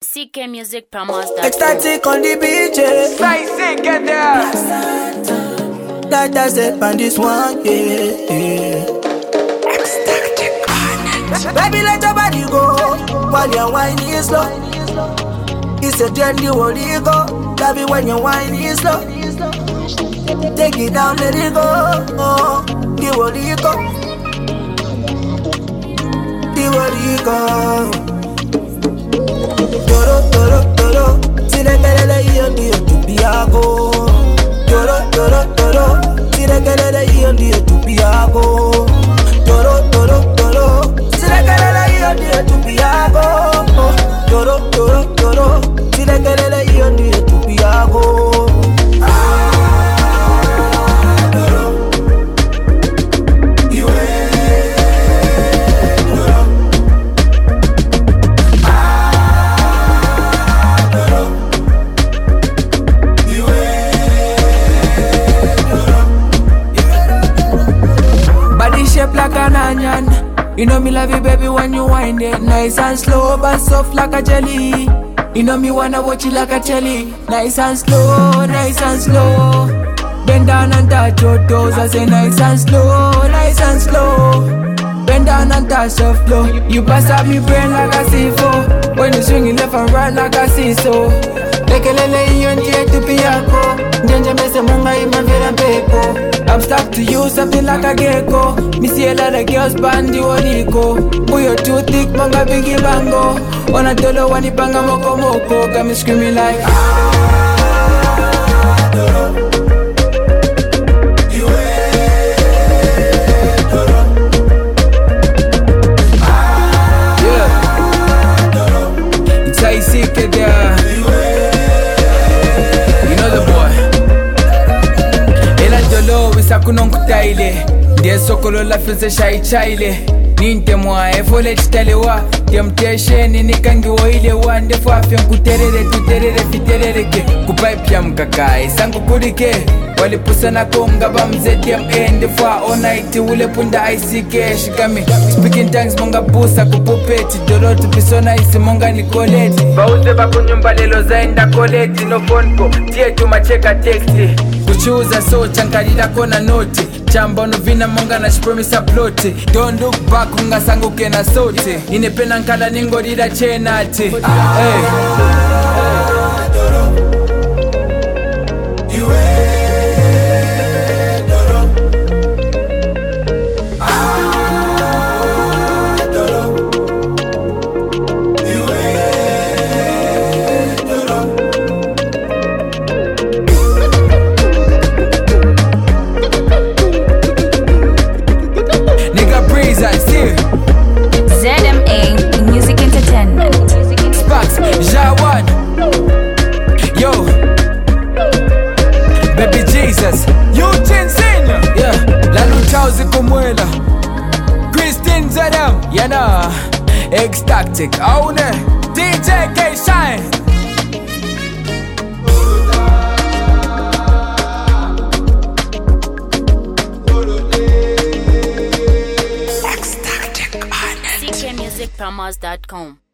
ckmusicpromos.com. Ecstatic on the beach, Say sick, get there. that does it on this one, yeah. Ecstatic on it. Baby, let your body go while your wine is slow. It's a trendy word go. Love it when your wine is slow. Take it down, let it go. Oh, the word go. The word go. Toro, toro, toro. Tirekelele iyo ndiyo tupiako. Toro, toro, toro. Tirekelele iyo ndiyo tupiako. Toro, toro, toro. Tirekelele iyo ndiyo tupiako. Toro, toro, toro. Tirekelele iyo ndiyo tupiako. Like an onion. You know me love you, baby, when you wind it nice and slow, but soft like a jelly. You know me wanna watch it like a jelly. Nice and slow, nice and slow. Bend down and touch your toes. I say nice and slow, nice and slow. Bend down and touch the floor. You pass up me brain like a C4. When you swing it left and right like a seesaw. Lekelele iyo ndiye tupiako. Njenje mese munga imavira pepo. I'm stuck to you, something like a gecko. Me see a lot of girls bandi woniko. Boy, you're too thick, manga biggie bango. Wanna tolo wani panga moko moko. Got me screaming like yeah. It's how you see it there. Sakunonku타ile ndiye sokolo la fuse shai chaile ninte mwa efole chitalewa yamtesheni nikangiwo ile wande fafya kuterere tuterere fiterereke kupaipya mkakae sangu kurike walipusana konga bamzedem ende fwa onaiti ule punda ICK shikami speaking tongues monga busa kupupeti dorotu pisona isi monga nikoleti bauze bakunyumba lelo zaenda koleti no fonko tietu macheka texti kuchuza so chankarira kona noti chamba novina monga na shipromisa ploti don't look back unga sangu kena sote inepena nkala ningorira chenati hey. ZMA Music Entertainment. Sparks, Jawan. Yo, Baby Jesus. Eugene Senior. Yeah, Lalu Chauzi Kumwela. Christine Zadam. Yana. Ecstatic. Aune. DJ K Shine. ckmusicpromos.com.